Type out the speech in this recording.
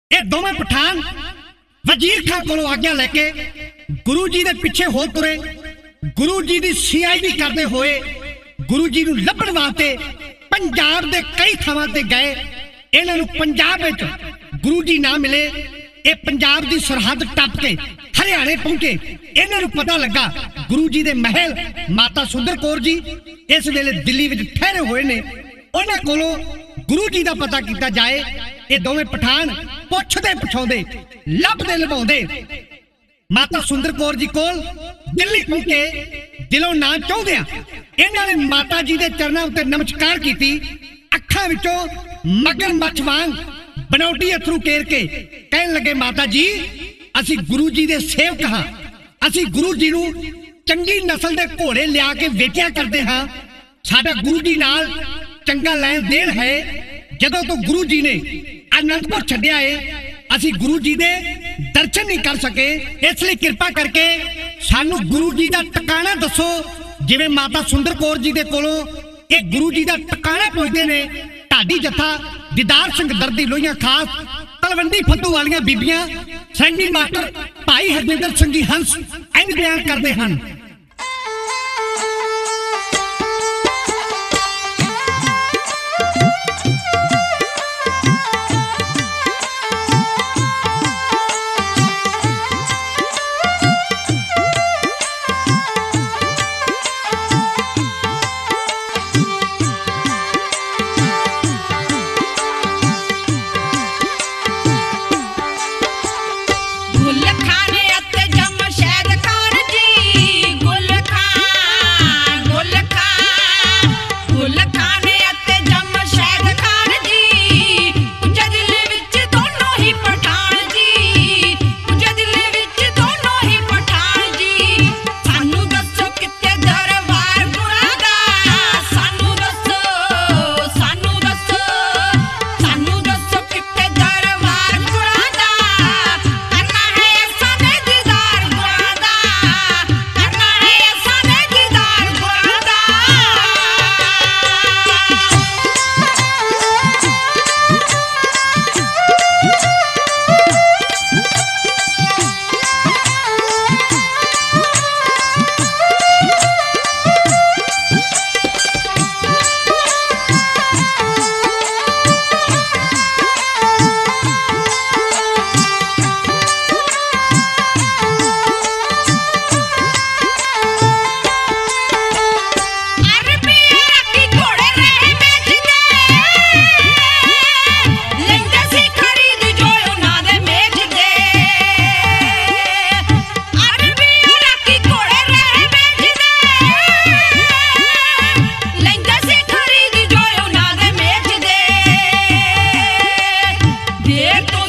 ये दोवें पठान वजीर खान को आज्ञा लैके गुरु जी के पिछे हो तुरे। गुरु जी की CID करते हुए गुरु जी नूं लभण वास्ते पंजाब के कई थावां ते गए। इन्हां नूं पंजाब विच गुरु जी ना मिले। ये पंजाब की सरहद टप के हरियाणे पहुंचे। इन्हां नूं पता लगा गुरु जी के महल माता सुंदर कौर जी इस वेले दिल्ली विच ठहरे हुए ने। उन्हां कोलों गुरु जी का पता किया जाए। ये दोवें पठान पुछदे पुछाउंदे लभदे लभाउंदे माता सुंदर कौर जी कोल दिल्ली पहुंचे। दिलों ना चाहुंदियां इन्हां ने माता जी के चरणों उत्ते नमस्कार कीती। अखां विचों मगरमच्छ वांग बनौटी अथरू केर के कहन लगे, माता जी असी गुरु जी के सेवक हाँ। असी गुरु जी नूं चंगी नस्ल के घोड़े लिया के वेचिया करते हाँ। साडा गुरु जी नाल चंगा लैन देन है। जदों तो गुरु जी ने आनंदपुर छड्डिया है असी गुरु जी दे दर्शन नहीं कर सके। इसलिए कृपा करके सानू गुरु जी का टकाना दसो। जिवें माता सुंदर कौर जी दे कोलों ये गुरु जी का टकाना पुछदे ने। ढाडी जत्था दीदार सिंह दर्दी लोहियां खास तलवंडी फत्तू वालियां बीबियां सैनी मास्टर भाई हरविंदर सिंह जी हंस इंज बयान करते हैं। देर